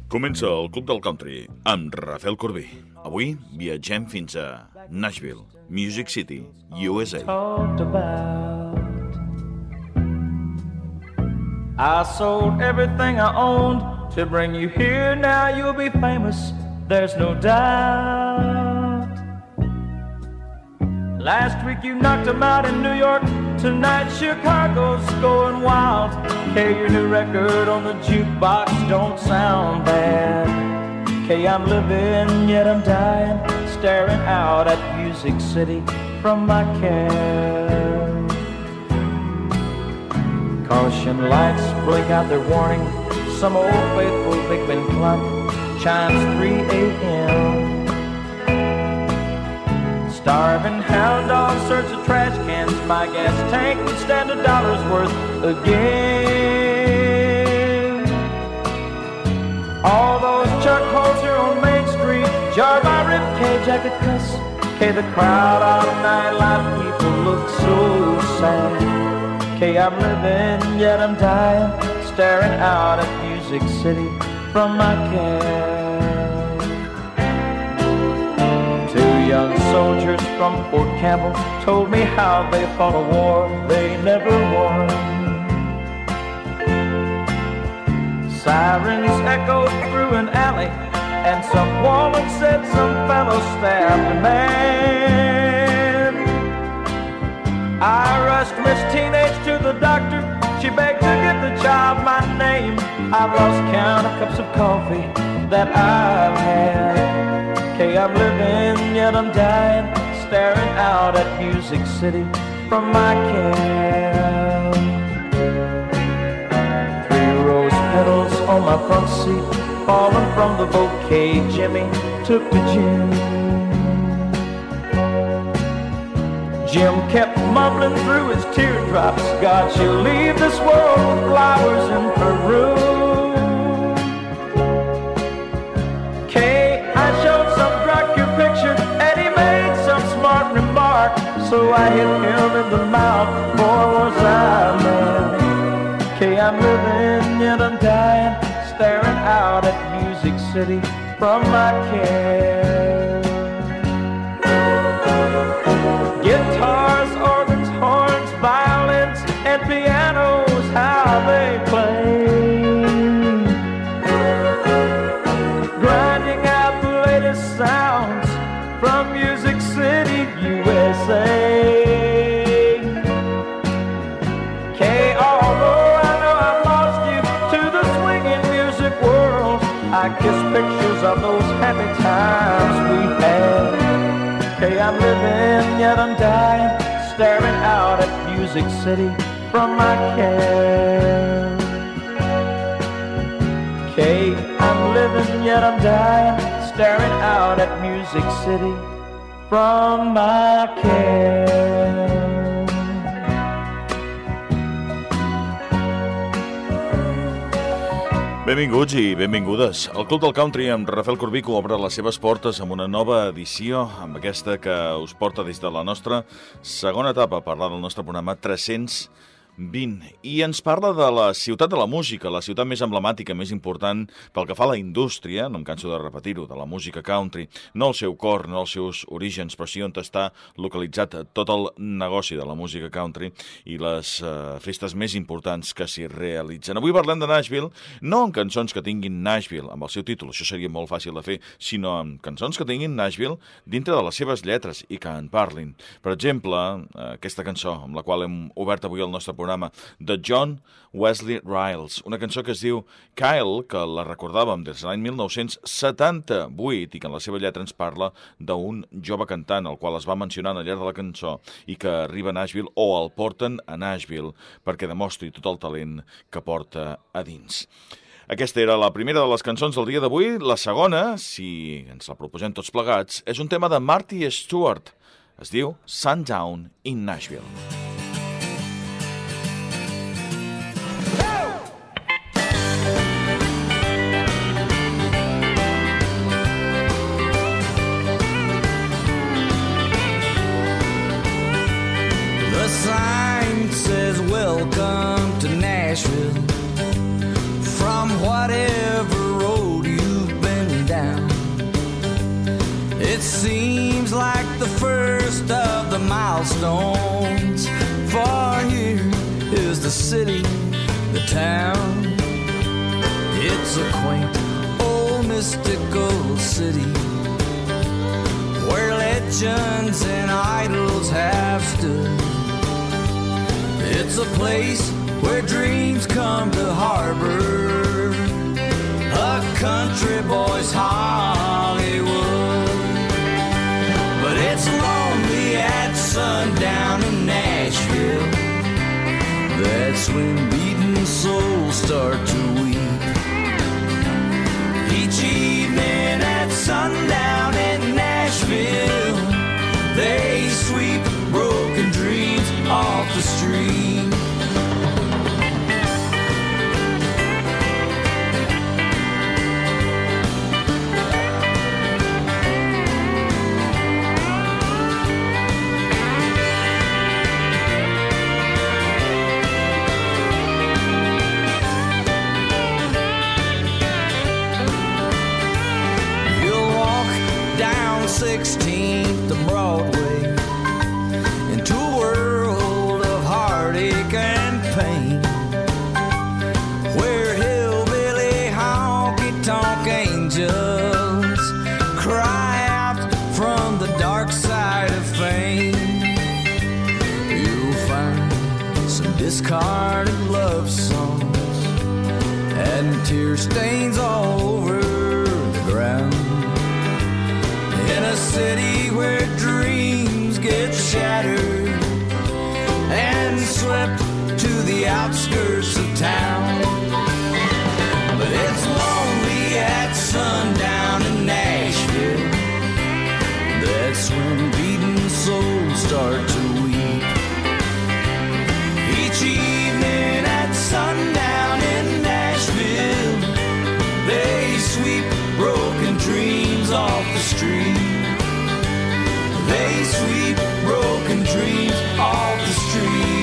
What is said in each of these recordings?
Comença el Club del Country amb Rafael Corbí. Avui viatgem fins a Nashville, Music City, USA. I sold everything I owned to bring you here. Now you'll be famous, there's no doubt. Last week you knocked 'em out in New York. Tonight Chicago's going wild. Okay, your new record on the jukebox don't sound bad. Okay, I'm living, yet I'm dying, staring out at Music City from my cab. Caution lights blink out their warning. Some old faithful Big Ben clock chimes 3 a.m. Starving hound dogs search the trash cans. My gas tank would stand $1 worth again. All those chuck holes here on Main Street jar my ribcage, I could cuss. Okay, the crowd on nightlife people look so sad. Okay, I'm living, yet I'm dying, staring out at Music City from my cab. Young soldiers from Fort Campbell told me how they fought a war they never won. Sirens echoed through an alley, and some woman said some fellow stabbed a man. I rushed Miss Teenage to the doctor. She begged to give the child my name. I've lost count of cups of coffee that I've had. Okay, I'm living, yet I'm dying, staring out at Music City from my cab. 3 rose petals on my front seat, falling from the bouquet Jimmy took to Jim. Jim kept mumbling through his teardrops, God, she'll leave this world with flowers in Peru. So I hit him in the mouth, boy was I mad. Okay, I'm living, yet I'm dying, staring out at Music City from my cab. Guitars, organs, horns, violins, and pianos, how they play. Grinding out the latest sounds from Music City, USA. Okay, although I know I lost you to the swinging music world, I kiss pictures of those happy times we had. Okay, I'm living, yet I'm dying, staring out at Music City from my cab. Okay, I'm living, yet I'm dying, staring out at Music City from my cab. Benvinguts i benvingudes. El Club del Country amb Rafael Corbí obre les seves portes amb una nova edició, amb aquesta que us porta des de la nostra segona etapa a parlar del nostre programa 320. I ens parla de la ciutat de la música, la ciutat més emblemàtica, més important pel que fa a la indústria, no em canso de repetir-ho, de la música country, no el seu cor, no els seus orígens, però sí on està localitzat tot el negoci de la música country i les festes més importants que s'hi realitzen. Avui parlem de Nashville, no amb cançons que tinguin Nashville, amb el seu títol, això seria molt fàcil de fer, sinó amb cançons que tinguin Nashville dintre de les seves lletres i que en parlin. Per exemple, aquesta cançó amb la qual hem obert avui el nostre programa, de John Wesley Riles, una cançó que es diu Kyle, que la recordàvem des de l'any 1978 i que en la seva lletra ens parla d'un jove cantant, el qual es va mencionar al llarg de la cançó i que arriba a Nashville o el porten a Nashville perquè demostri tot el talent que porta a dins. Aquesta era la primera de les cançons del dia d'avui. La segona, si ens la proposem tots plegats, és un tema de Marty Stewart. Es diu Sundown in Nashville. The sign says welcome to Nashville. From whatever road you milestones. For here is the city, the town. It's a quaint, old, mystical city where legends and idols have stood. It's a place where dreams come to harbor, a country boy's Hollywood. But it's lonely at sundown in Nashville. That's when beaten souls start to weep. Each evening at sundown in Nashville, they sweep broken dreams off the street. You'll walk down 16th to Broadway into a world of heartache and pain, where hillbilly honky-tonk angels cry out from the dark side of fame. You'll find some discarded love songs and tear stains all over the ground, in a city where dreams get shattered and swept to the outskirts of town. But it's lonely at sundown in Nashville. That's when beaten souls start to weep. Each evening at sundown in Nashville, they sweep broken dreams off the street. They sweep broken dreams off the street.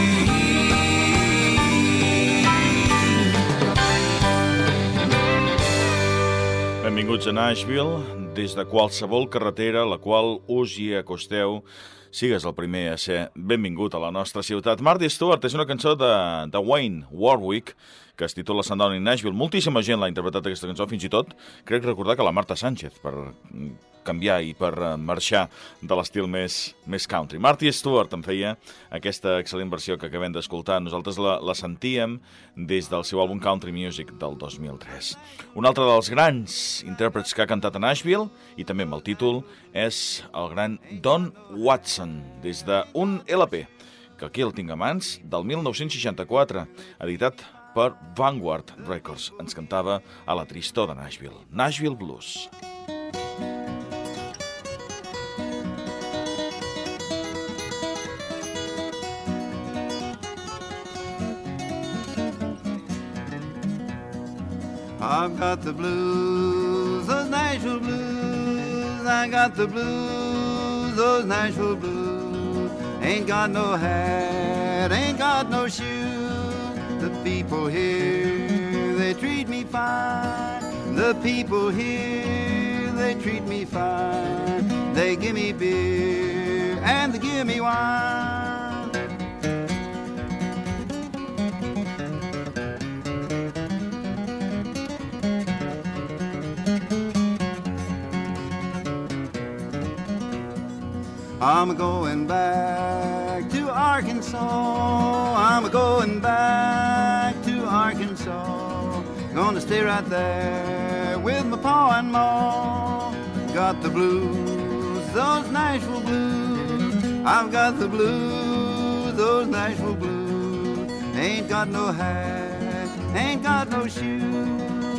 Benvinguts a Nashville, des de qualsevol carretera a la qual us hi acosteu. Sigues el primer a ser benvingut a la nostra ciutat. Marty Stuart és una cançó de Wayne Warwick que es titula Sundown in Nashville. Moltíssima gent l'ha interpretat aquesta cançó, fins i tot crec recordar que la Marta Sánchez, per canviar i per marxar de l'estil més country. Marty Stuart en feia aquesta excel·lent versió que acabem d'escoltar. Nosaltres la sentíem des del seu àlbum Country Music del 2003. Un altre dels grans intèrprets que ha cantat a Nashville, i també amb el títol, és el gran Don Watson, des d'un LP, que aquí el tinc a mans, del 1964, editat per Vanguard Records. Ens cantava a la tristor de Nashville, Nashville Blues. I've got the blues, those Nashville blues. I got the blues, those Nashville blues. Ain't got no hat, ain't got no shoes. The people here, they treat me fine. The people here, they treat me fine. They give me beer and they give me wine. I'm going back to Arkansas. I'm going back to Arkansas. Gonna stay right there with my pa and ma. Got the blues, those Nashville blues. I've got the blues, those Nashville blues. Ain't got no hat, ain't got no shoes.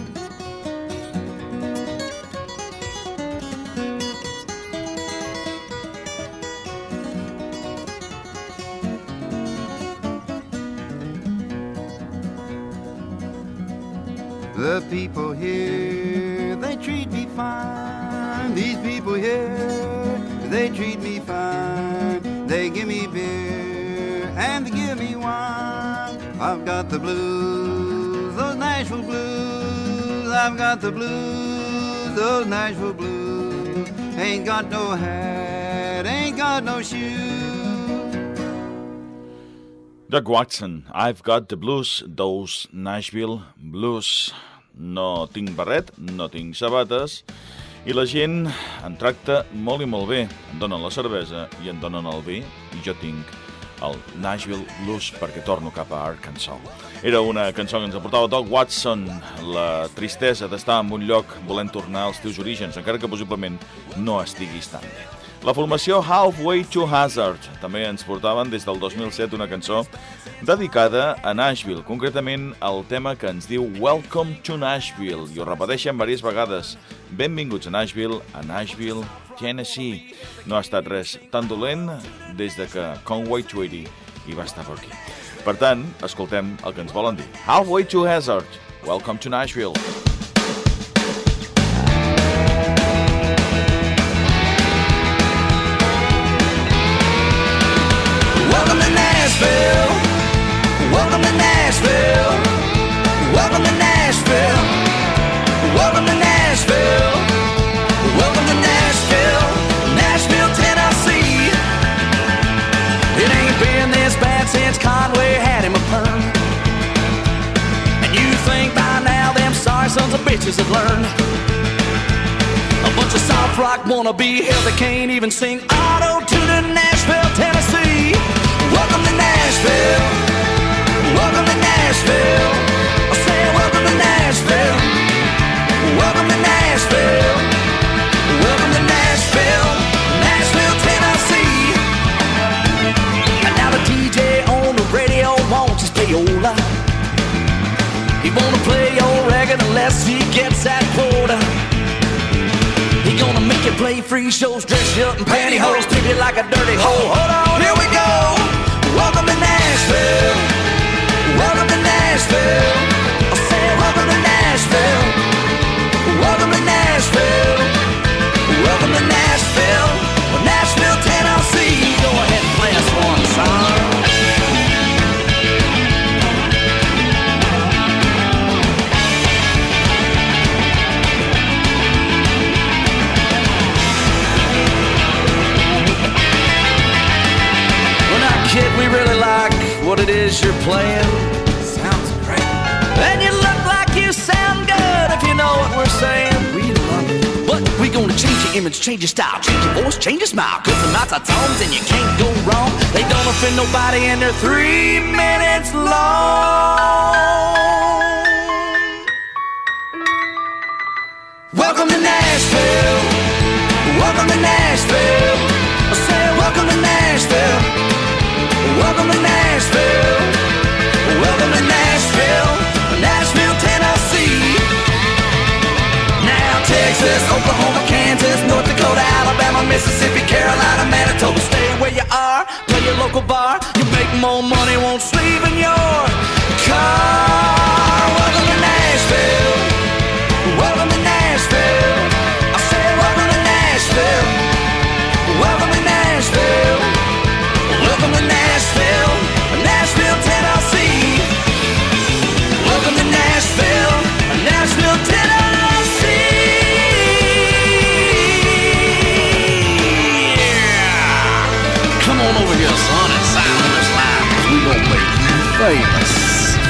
The people here, they treat me fine. These people here, they treat me fine. They give me beer and they give me wine. I've got the blues, those Nashville blues. I've got the blues, those Nashville blues. Ain't got no hat, ain't got no shoes. Doug Watson, I've got the blues, those Nashville blues. No tinc barret, no tinc sabates, i la gent en tracta molt i molt bé. Em donen la cervesa i em donen el vi, i jo tinc el Nashville Blues perquè torno cap a Arkansas. Era una cançó que ens aportava Doug Watson, la tristesa d'estar en un lloc volent tornar als teus orígens, encara que possiblement no estiguis tan bé. La formació Halfway to Hazard també ens portaven des del 2007 una cançó dedicada a Nashville, concretament el tema que ens diu Welcome to Nashville, i ho repeteixen diverses vegades. Benvinguts a Nashville, Tennessee. No ha estat res tan dolent des de que Conway Twitty hi va estar per aquí. Per tant, escoltem el que ens volen dir. Halfway to Hazard, Welcome to Nashville. Welcome to Nashville. Welcome to Nashville. Welcome to Nashville. Welcome to Nashville. Welcome to Nashville. Nashville, Tennessee. It ain't been this bad since Conway had him a perm. And you think by now them sorry sons of bitches have learned. A bunch of soft rock wannabe, hell they can't even sing auto to the Nashville, Tennessee. Welcome to Nashville. Welcome to Nashville. I say welcome to Nashville. Welcome to Nashville. Welcome to Nashville. Nashville, Tennessee. And now the DJ on the radio wants his payola. He wanna play your record unless he gets that quota. He gonna make you play free shows, dress you up in pantyhose, treat you like a dirty hoe. Hold on, here we go. Welcome to Nashville. Welcome to Nashville. I say welcome to Nashville. Welcome to Nashville. Welcome to Nashville. Nashville, Tennessee. Go ahead and play us one song. Kid, we really like what it is you're playing. Sounds great. And you look like you sound good if you know what we're saying. We love it. But we gonna change your image, change your style, change your voice, change your smile. Cause the nights are tones and you can't go wrong. They don't offend nobody and they're 3 minutes long. Welcome to Nashville. Welcome to Nashville. I say welcome to Nashville. Welcome to Nashville. Welcome to Nashville. Nashville, Tennessee. Now Texas, Oklahoma, Kansas, North Dakota, Alabama, Mississippi, Carolina, Manitoba. Stay where you are, play your local bar. You make more money, won't sleep in your car. Welcome to Nashville. Welcome to Nashville. I say welcome to Nashville. Welcome to Nashville. Welcome to Nashville, Nashville, Tennessee. Welcome to Nashville, Nashville, Tennessee. Yeah. Come on over here, son, and sign on this line, 'cause we gonna make you famous.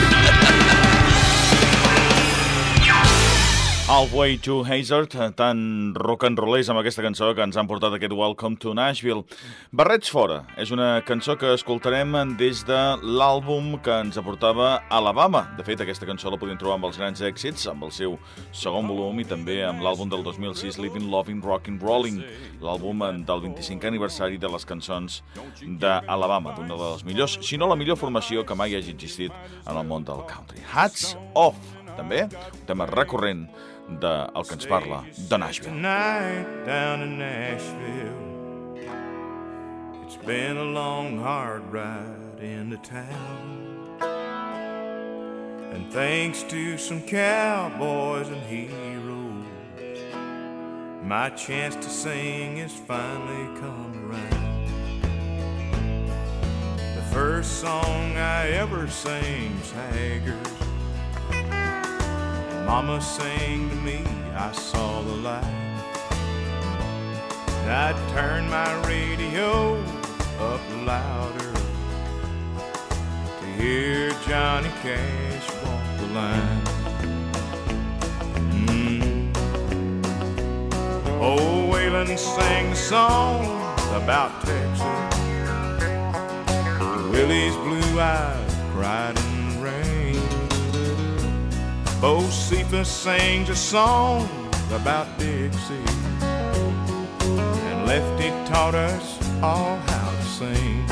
Halfway to Hazard, tan rock and rollers amb aquesta cançó que ens han portat aquest Welcome to Nashville. Barrets fora és una cançó que escoltarem des de l'àlbum que ens aportava Alabama. De fet, aquesta cançó la podem trobar amb els grans èxits, amb el seu segon volum i també amb l'àlbum del 2006, Living, Loving, Rockin', Rolling, l'àlbum del 25è aniversari de les cançons d'Alabama, d'una de les millors, si no la millor formació que mai hagi existit en el món del country. Hats Off, també, un tema recurrent del que ens parla de Nashville. Tonight down in Nashville, it's been a long, hard ride into town. And thanks to some cowboys and heroes, my chance to sing has finally come around. The first song I ever sing's Haggard. Mama sang to me, I saw the light. And I turned my radio up louder hear Johnny Cash walk the line. Oh, Waylon sang a song about Texas. Willie's blue eyes cried in the rain. Bo Cephas sings a song about Dixie. And Lefty taught us all how to sing.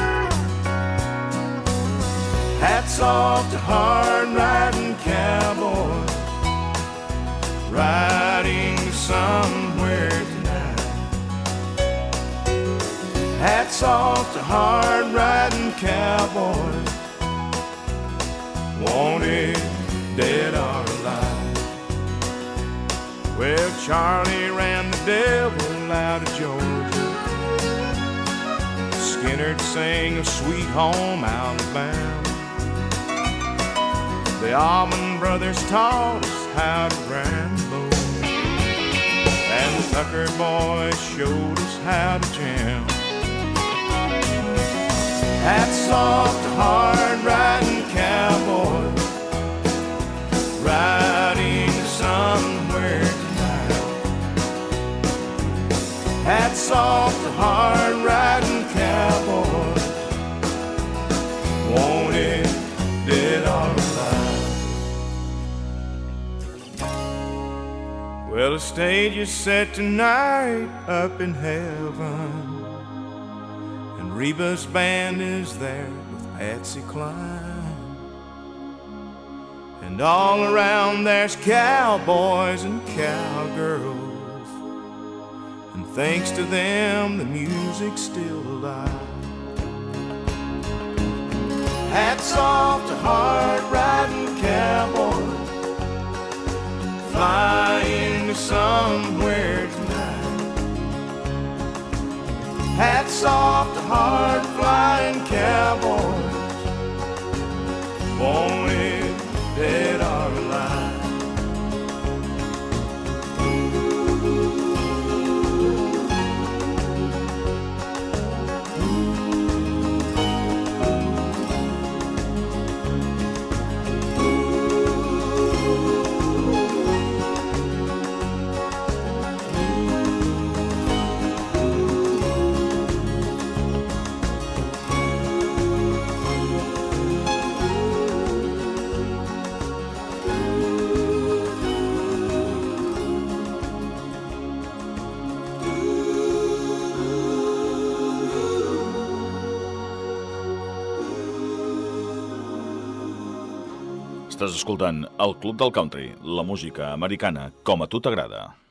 Hats off to hard-riding cowboys riding somewhere tonight. Hats off to hard-riding cowboys, wanted dead or alive. Well, Charlie ran the devil out of Georgia. Skinner sang of Sweet Home Alabama. The Allman Brothers taught us how to ramble, and the Tucker Boys showed us how to jam. Hats off to hard-riding cowboys riding somewhere tonight. Hats off to hard-riding cowboys, wanted dead or alive. Well, the stage is set tonight up in heaven, and Reba's band is there with Patsy Cline. And all around there's cowboys and cowgirls, and thanks to them the music's still alive. Hats off to hard-riding cowboys flying to somewhere tonight. Hats off to hard-flying cowboys, wanted dead or alive. Estàs escoltant el Club del Country, la música americana com a tu t'agrada.